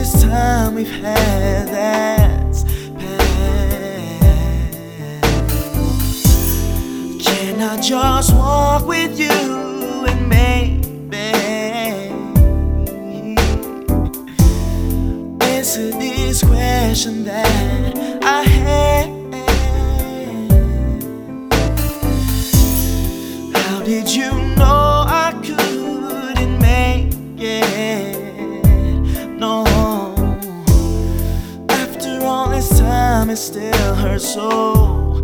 this time we've had that's past. Can I just walk with you and maybe answer this question that I had? How did you know I couldn't make it? No, after all this time it still hurts so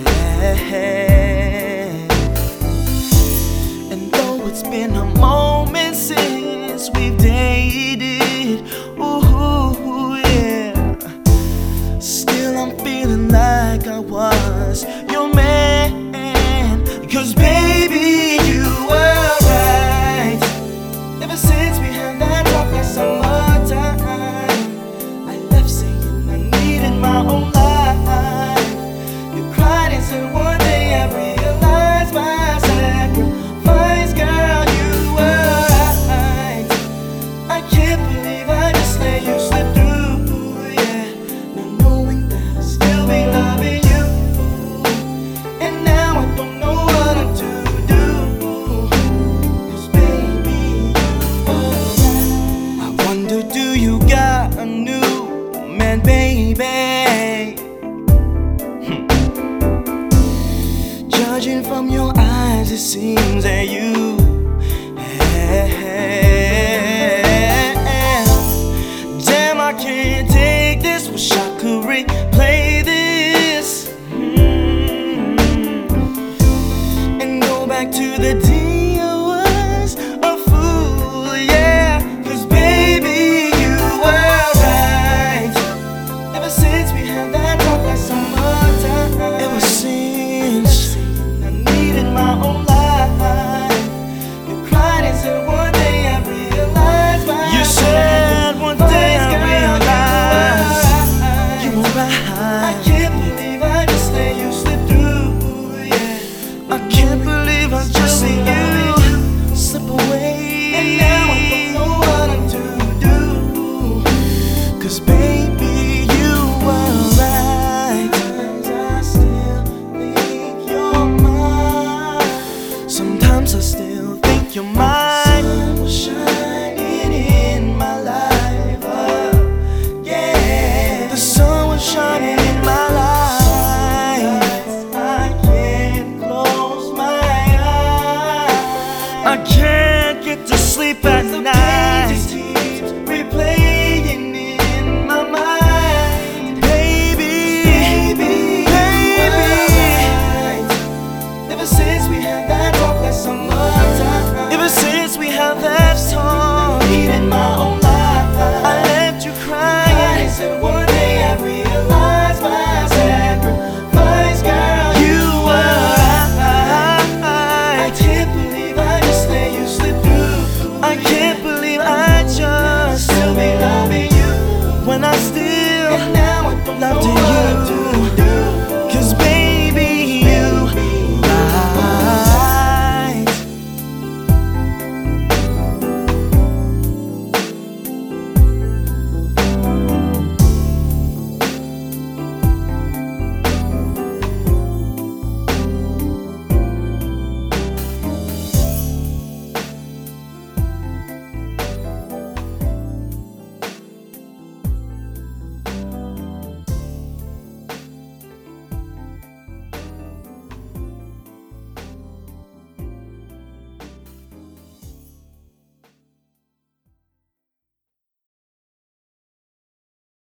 bad. And though it's been a moment since we've dated, ooh yeah, still I'm feeling like I was your man. 'Cause baby, you were right ever since we had that talk last summertime. I left saying I needed my own life. You cried and said one day I realized my sacrifice. Girl, you were right. I can't believe I just let you slip through, yeah. Not knowing that I'll still be loving you. And now I don't know what I'm to do. 'Cause baby, you were right. I wonder, do you got a new man, baby? Judging from your eyes, it seems that you